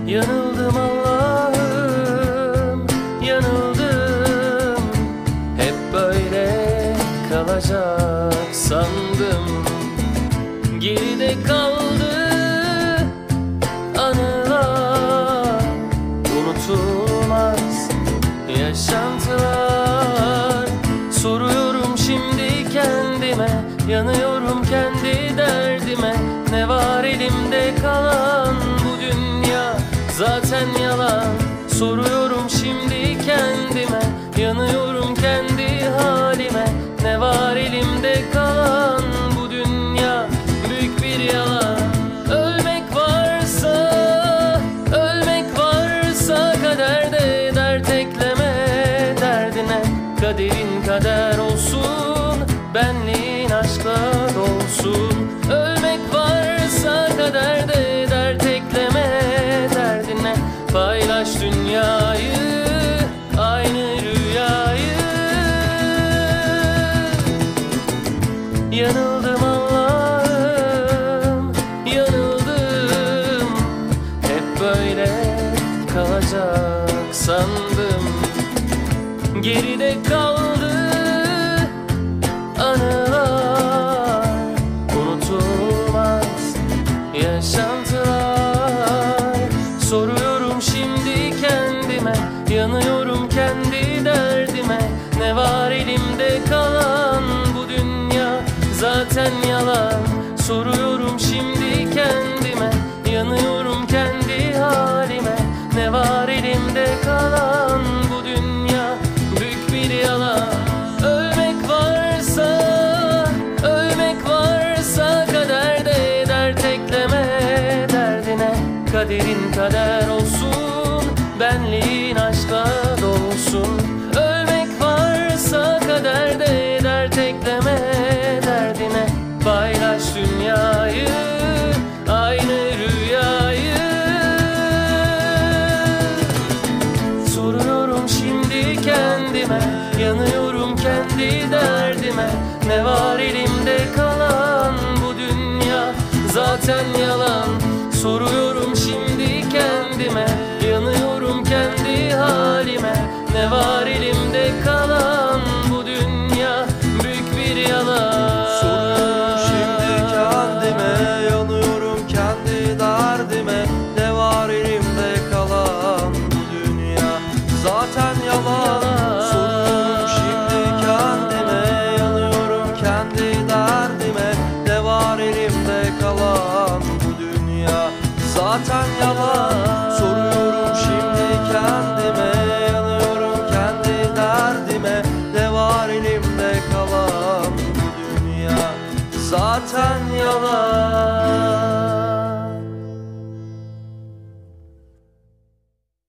Yanıldım Allah'ım, yanıldım. Hep böyle kalacak sandım. Geride kaldı anılar, unutulmaz yaşantılar. Soruyorum şimdi kendime, yanıyorum kendi derdime. Ne var elimde kalan, bu dünya zaten yalan. Soruyorum şimdi kendime, yanıyorum kendi halime. Ne var elimde kalan, bu dünya büyük bir yalan. Ölmek varsa, ölmek varsa kaderde dert ekleme derdine. Kaderin kader olsun, benliğin aşkla dolsun. Ölmek varsa kaderde dert ekleme derdine. Paylaş dünyayı, aynı rüyayı. Yanıldım Allah'ım, yanıldım. Hep böyle kalacak sandım. Geride kaldı anılar, unutulmaz yaşantılar. Soruyorum şimdi kendime, yanıyorum kendi derdime. Ne var elimde kalan, bu dünya zaten yalan. Soruyorum şimdi kendime, yanıyorum kendi halime. Ne var elimde kalan, bu dünya büyük bir yalan. Ölmek varsa, ölmek varsa kaderde dert ekleme derdine. Kaderin kader olsun, benliğin aşkla dolsun. Ölmek varsa kaderde dert ekleme derdine. Paylaş dünyayı, aynı rüyayı. Soruyorum şimdi kendime, yanıyorum kendi derdime. Ne var elimde kalan, bu dünya zaten yalan. Soruyorum şimdi kendime, yanıyorum kendi halime. Ne var elimde kalan, bu dünya büyük bir yalan. Soruyorum şimdi kendime, yanıyorum kendi derdime. Ne var elimde kalan, bu dünya zaten yalan. Soruyorum şimdi kendime, yanıyorum kendi derdime. Ne var elimde kalan, bu dünya zaten yalan. Soruyorum şimdi kendime, yanıyorum kendi derdime. Ne var elimde kalan, bu dünya zaten yalan.